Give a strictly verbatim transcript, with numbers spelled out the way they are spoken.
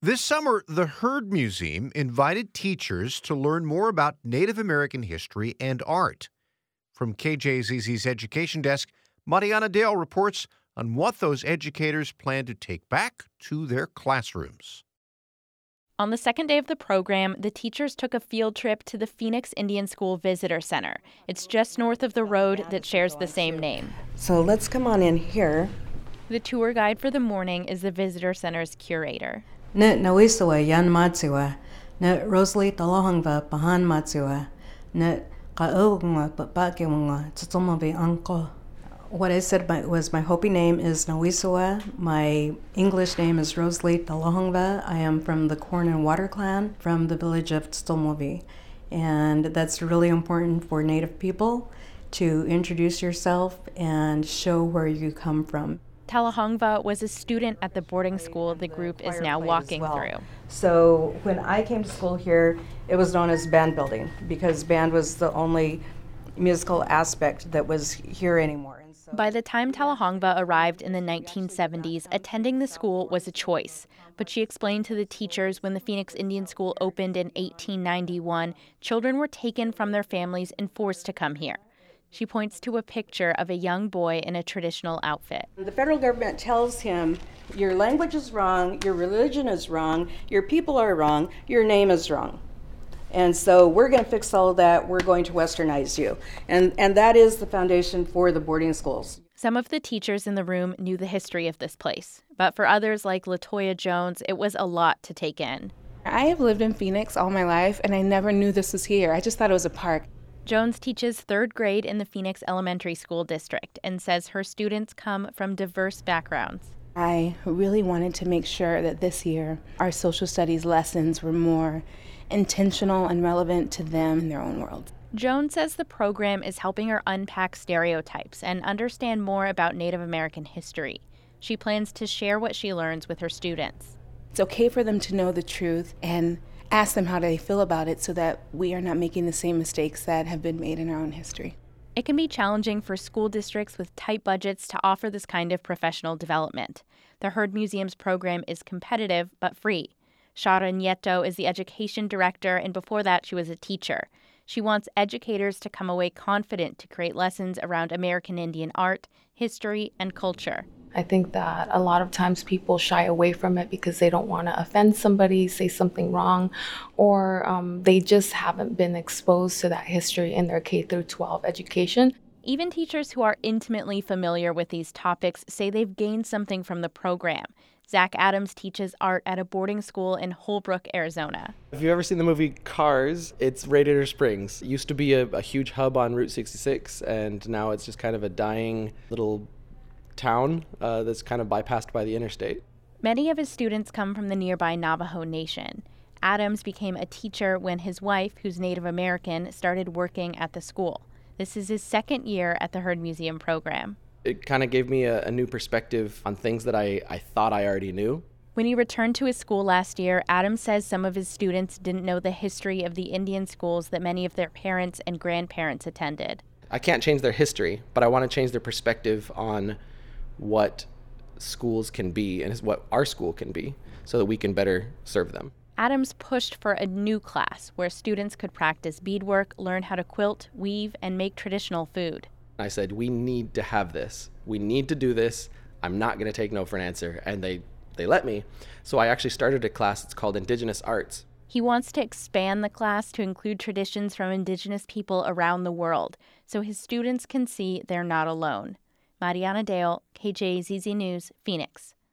This summer, the Heard Museum invited teachers to learn more about Native American history and art. From K J Z Z's Education Desk, Mariana Dale reports on what those educators plan to take back to their classrooms. On the second day of the program, the teachers took a field trip to the Phoenix Indian School Visitor Center. It's just north of the road that shares the same name. So let's come on in here. The tour guide for the morning is the Visitor Center's curator. Ne nawisawa yan matsiwa, ne Rosalie talohangva pahan matsiwa, ne kaugwa papakiwanga tsutomabi anko. What I said my, was my Hopi name is Nawisawa. My English name is Rosalie Talohangva. I am from the Corn and Water clan from the village of Tsutomovi. And that's really important for Native people to introduce yourself and show where you come from. Talahongva was a student at the boarding school the group is now walking well. through. So when I came to school here, it was known as band building because band was the only musical aspect that was here anymore. And so by the time Talahongva arrived in the nineteen seventies, attending the school was a choice. But she explained to the teachers when the Phoenix Indian School opened in eighteen ninety-one, children were taken from their families and forced to come here. She points to a picture of a young boy in a traditional outfit. The federal government tells him, your language is wrong, your religion is wrong, your people are wrong, your name is wrong. And so we're going to fix all of that. We're going to westernize you. And, and that is the foundation for the boarding schools. Some of the teachers in the room knew the history of this place. But for others like LaToya Jones, it was a lot to take in. I have lived in Phoenix all my life, and I never knew this was here. I just thought it was a park. Jones teaches third grade in the Phoenix Elementary School District and says her students come from diverse backgrounds. I really wanted to make sure that this year our social studies lessons were more intentional and relevant to them in their own world. Jones says the program is helping her unpack stereotypes and understand more about Native American history. She plans to share what she learns with her students. It's okay for them to know the truth and ask them how they feel about it so that we are not making the same mistakes that have been made in our own history. It can be challenging for school districts with tight budgets to offer this kind of professional development. The Heard Museum's program is competitive but free. Shara Nieto is the education director, and before that she was a teacher. She wants educators to come away confident to create lessons around American Indian art, history, and culture. I think that a lot of times people shy away from it because they don't want to offend somebody, say something wrong, or um, they just haven't been exposed to that history in their K through twelve education. Even teachers who are intimately familiar with these topics say they've gained something from the program. Zach Adams teaches art at a boarding school in Holbrook, Arizona. If you've ever seen the movie Cars, it's Radiator Springs. It used to be a, a huge hub on Route sixty-six, and now it's just kind of a dying little town uh, that's kind of bypassed by the interstate. Many of his students come from the nearby Navajo Nation. Adams became a teacher when his wife, who's Native American, started working at the school. This is his second year at the Heard Museum program. It kind of gave me a, a new perspective on things that I, I thought I already knew. When he returned to his school last year, Adams says some of his students didn't know the history of the Indian schools that many of their parents and grandparents attended. I can't change their history, but I want to change their perspective on what schools can be and what our school can be so that we can better serve them. Adams pushed for a new class where students could practice beadwork, learn how to quilt, weave, and make traditional food. I said, we need to have this. We need to do this. I'm not going to take no for an answer. And they, they let me. So I actually started a class. It's called Indigenous Arts. He wants to expand the class to include traditions from Indigenous people around the world so his students can see they're not alone. Mariana Dale, K J Z Z News, Phoenix.